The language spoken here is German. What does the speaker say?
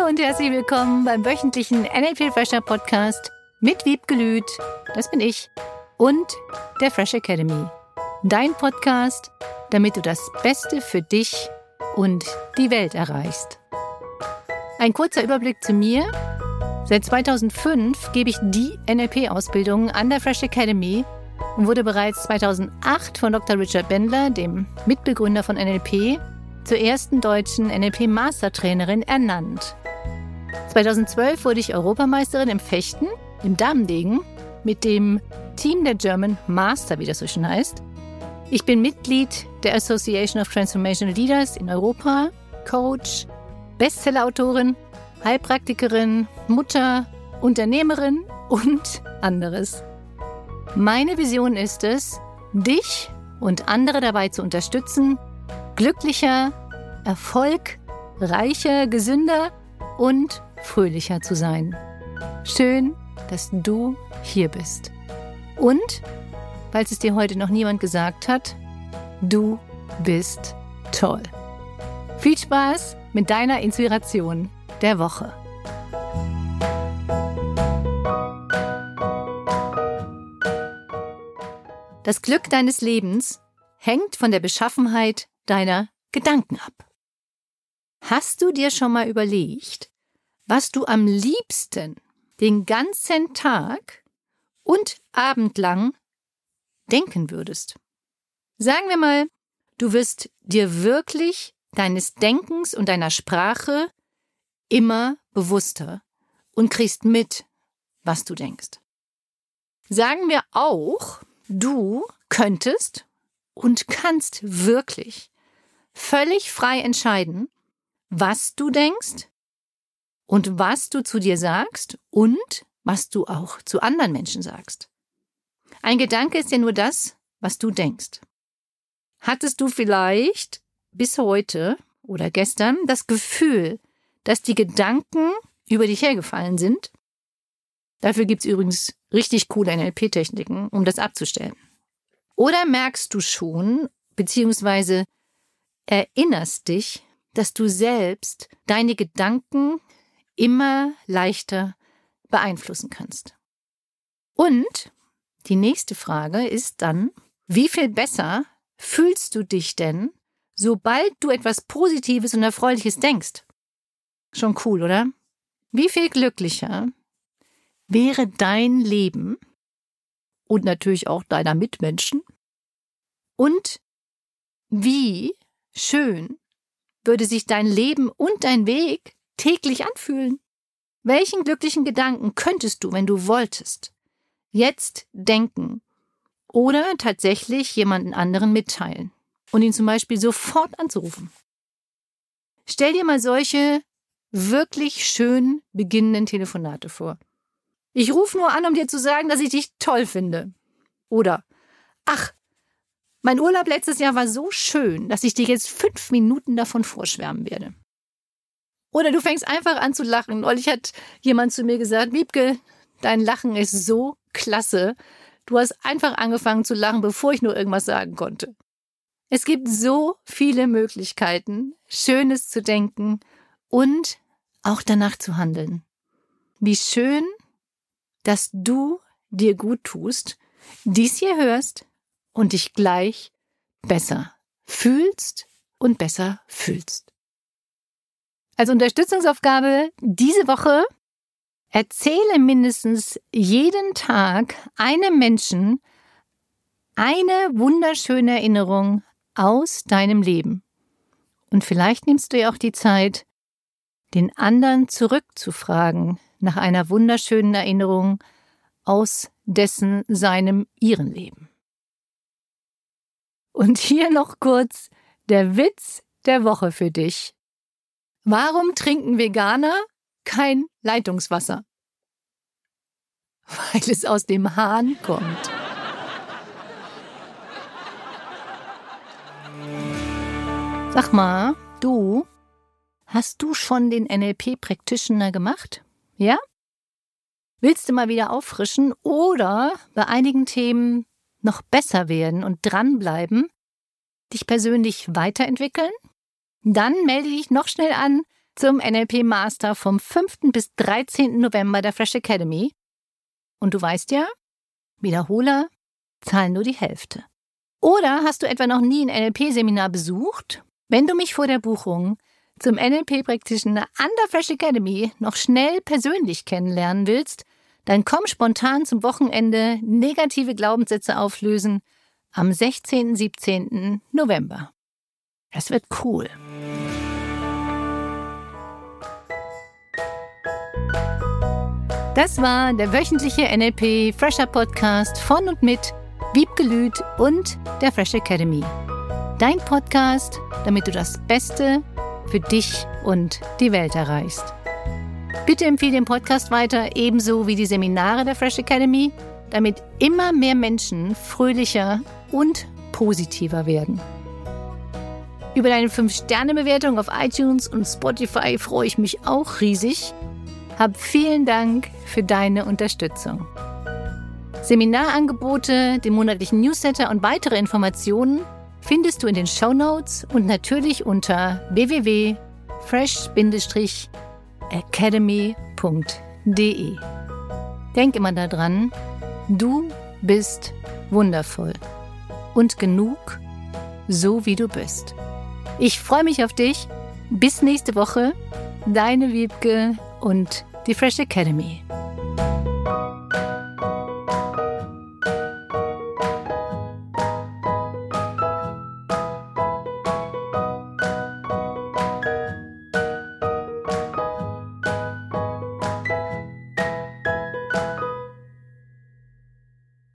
Hallo und herzlich willkommen beim wöchentlichen NLP Fresher Podcast mit Wiebke Lüth, das bin ich, und der Fresh Academy. Dein Podcast, damit du das Beste für dich und die Welt erreichst. Ein kurzer Überblick zu mir. Seit 2005 gebe ich die NLP-Ausbildung an der Fresh Academy und wurde bereits 2008 von Dr. Richard Bandler, dem Mitbegründer von NLP, zur ersten deutschen NLP-Mastertrainerin ernannt. 2012 wurde ich Europameisterin im Fechten, im Damendegen, mit dem Team der German Master, wie das so schön heißt. Ich bin Mitglied der Association of Transformational Leaders in Europa, Coach, Bestsellerautorin, Heilpraktikerin, Mutter, Unternehmerin und anderes. Meine Vision ist es, dich und andere dabei zu unterstützen, glücklicher, erfolgreicher, gesünder und fröhlicher zu sein. Schön, dass du hier bist. Und, falls es dir heute noch niemand gesagt hat, du bist toll. Viel Spaß mit deiner Inspiration der Woche. Das Glück deines Lebens hängt von der Beschaffenheit deiner Gedanken ab. Hast du dir schon mal überlegt, was du am liebsten den ganzen Tag und Abend lang denken würdest? Sagen wir mal, du wirst dir wirklich deines Denkens und deiner Sprache immer bewusster und kriegst mit, was du denkst. Sagen wir auch, du könntest und kannst wirklich völlig frei entscheiden, was du denkst und was du zu dir sagst und was du auch zu anderen Menschen sagst. Ein Gedanke ist ja nur das, was du denkst. Hattest du vielleicht bis heute oder gestern das Gefühl, dass die Gedanken über dich hergefallen sind? Dafür gibt's übrigens richtig coole NLP-Techniken, um das abzustellen. Oder merkst du schon, beziehungsweise erinnerst dich, dass du selbst deine Gedanken immer leichter beeinflussen kannst? Und die nächste Frage ist dann, wie viel besser fühlst du dich denn, sobald du etwas Positives und Erfreuliches denkst? Schon cool, oder? Wie viel glücklicher wäre dein Leben und natürlich auch deiner Mitmenschen? Und wie schön würde sich dein Leben und dein Weg täglich anfühlen? Welchen glücklichen Gedanken könntest du, wenn du wolltest, jetzt denken oder tatsächlich jemanden anderen mitteilen und ihn zum Beispiel sofort anzurufen? Stell dir mal solche wirklich schön beginnenden Telefonate vor. Ich rufe nur an, um dir zu sagen, dass ich dich toll finde. Oder, ach, mein Urlaub letztes Jahr war so schön, dass ich dir jetzt 5 Minuten davon vorschwärmen werde. Oder du fängst einfach an zu lachen. Neulich hat jemand zu mir gesagt, Wiebke, dein Lachen ist so klasse. Du hast einfach angefangen zu lachen, bevor ich nur irgendwas sagen konnte. Es gibt so viele Möglichkeiten, Schönes zu denken und auch danach zu handeln. Wie schön, dass du dir gut tust, dies hier hörst und dich gleich besser fühlst und besser fühlst. Als Unterstützungsaufgabe diese Woche: erzähle mindestens jeden Tag einem Menschen eine wunderschöne Erinnerung aus deinem Leben. Und vielleicht nimmst du ja auch die Zeit, den anderen zurückzufragen nach einer wunderschönen Erinnerung aus ihrem Leben. Und hier noch kurz der Witz der Woche für dich. Warum trinken Veganer kein Leitungswasser? Weil es aus dem Hahn kommt. Sag mal, hast du schon den NLP-Practitioner gemacht? Ja? Willst du mal wieder auffrischen oder bei einigen Themen noch besser werden und dranbleiben, dich persönlich weiterentwickeln? Dann melde dich noch schnell an zum NLP Master vom 5. bis 13. November der Fresh Academy. Und du weißt ja, Wiederholer zahlen nur die Hälfte. Oder hast du etwa noch nie ein NLP-Seminar besucht? Wenn du mich vor der Buchung zum NLP-Practitioner an der Fresh Academy noch schnell persönlich kennenlernen willst, dann komm spontan zum Wochenende negative Glaubenssätze auflösen am 16. 17. November. Das wird cool. Das war der wöchentliche NLP Fresher Podcast von und mit Wiebke Lüth und der Fresh Academy. Dein Podcast, damit du das Beste für dich und die Welt erreichst. Bitte empfehle den Podcast weiter, ebenso wie die Seminare der Fresh Academy, damit immer mehr Menschen fröhlicher und positiver werden. Über deine 5-Sterne-Bewertung auf iTunes und Spotify freue ich mich auch riesig. Hab vielen Dank für deine Unterstützung. Seminarangebote, den monatlichen Newsletter und weitere Informationen findest du in den Shownotes und natürlich unter www.fresh-academy.de. Denk immer daran, du bist wundervoll und genug, so wie du bist. Ich freue mich auf dich. Bis nächste Woche. Deine Wiebke und die Fresh Academy.